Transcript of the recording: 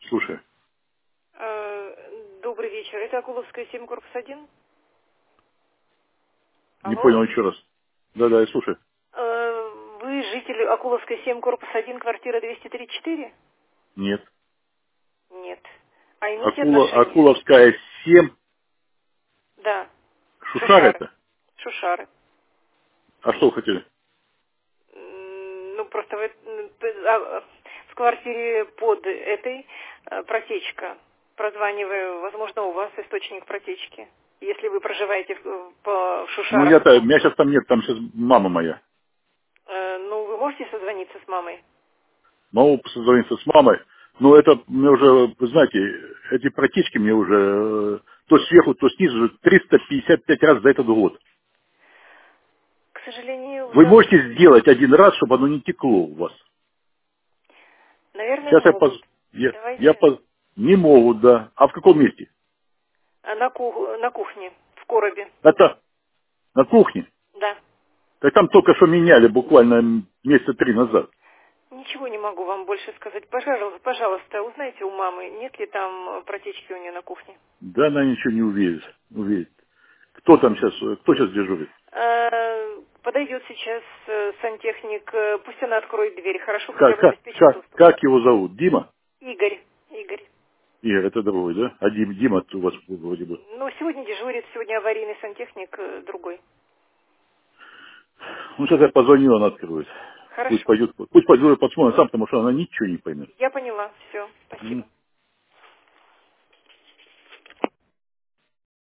Слушай, Добрый вечер. Это Акуловская 7, корпус 1. не Алло. понял еще раз. Да-да, я слушаю. Вы житель Акуловской 7, корпус 1, квартира 234? Нет. Нет. А имеете отношение? Акуловская 7. Да. Шушар Шушары. это? Шушары. А что вы хотели? Ну, просто в квартире под этой протечка. Прозваниваю, возможно, у вас источник протечки. Если вы проживаете в Ну, Шушарах, меня сейчас там нет, там сейчас мама моя. ну, вы можете созвониться с мамой? Могу созвониться с мамой. Но это мне уже, вы знаете, эти протечки мне уже то сверху, то снизу уже 355 раз за этот год. К сожалению, в Вы данном можете сделать один раз, чтобы оно не текло у вас? наверное, Сейчас могут. я Давайте не могут, да. А в каком месте? на кухне, в коробе. Это на кухне. Да. Так там только что меняли, буквально месяца 3 назад. Ничего не могу вам больше сказать. Пожалуйста, узнайте у мамы, нет ли там протечки у нее на кухне. Да она ничего не увидит. Кто там сейчас, кто сейчас дежурит? Подойдет сейчас сантехник, пусть она откроет дверь, хорошо, хотя бы обеспечит доступ. Как его зовут? Дима? Игорь, Игорь. Игорь, это другой, да? А Дима у вас вроде бы. Ну, сегодня дежурит, сегодня аварийный сантехник другой. Ну, сейчас я позвоню, она откроет. Хорошо. Пусть пойдет, посмотрит сам, потому что она ничего не поймет. Я поняла, все, М. спасибо.